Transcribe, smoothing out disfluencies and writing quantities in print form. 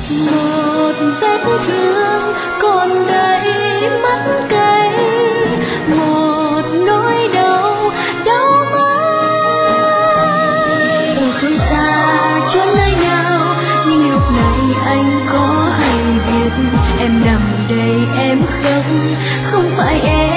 Một vết thương còn đầy mắt cay, một nỗi đau đau mãi. Ở phương xa chốn nơi nào, nhưng lúc này anh có hay biết em nằm đây em khóc, không phải em